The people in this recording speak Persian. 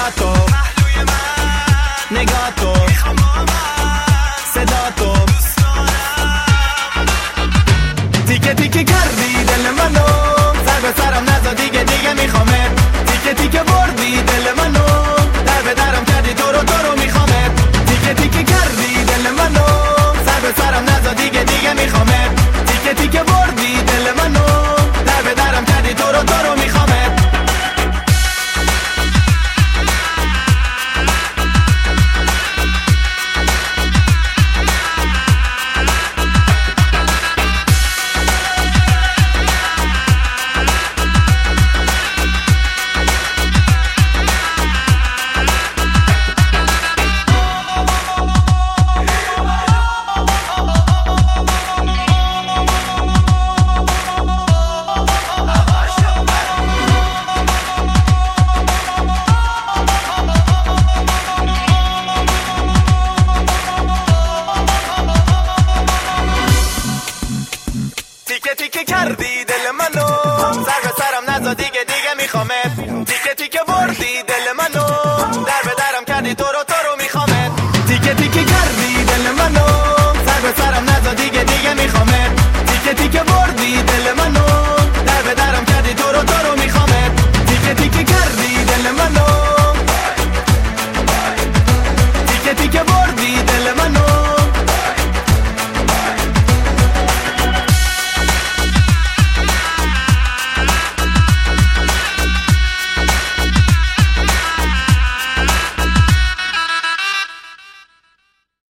نگاه تو پهلوی من، نگاه تو میخوام صدا تو دوست دارم. تیکه تیکه کردی دل منو، سر به سرم نزا دیگه دیگه میخوامت. تیکه تیکه بردی دل منو، در به درم کردی تو رو میخوامت. تیکه تیکه کردی دل منو، سر به سرم نزا دیگه دیگه میخوامت. تیکه تیکه بردی دل منو، در به درم کردی تو رو میخوامت. تیکه تیکه کردی دل منو، سر به سرم نزا دیگه دیگه میخوامت. تیکه تیکه بردی دل منو، در به درم کردی تو رو میخوامت. تیکه تیکه